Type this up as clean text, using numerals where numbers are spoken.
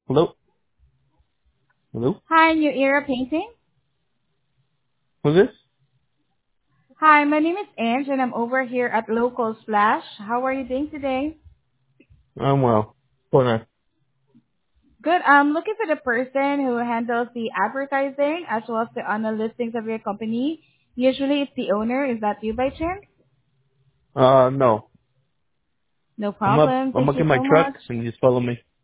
Hello? Hello? Hi, New Era Painting. Who's this? Hi, my name is Ange and I'm over here at Local Splash. How are you doing today? I'm well. Hold on. Good. I'm looking for the person who handles the advertising as well as the online listings of your company. Usually it's the owner. Is that you by chance? No. No I'm up. problem. I'm Thank up you in my so truck much. and you just follow me.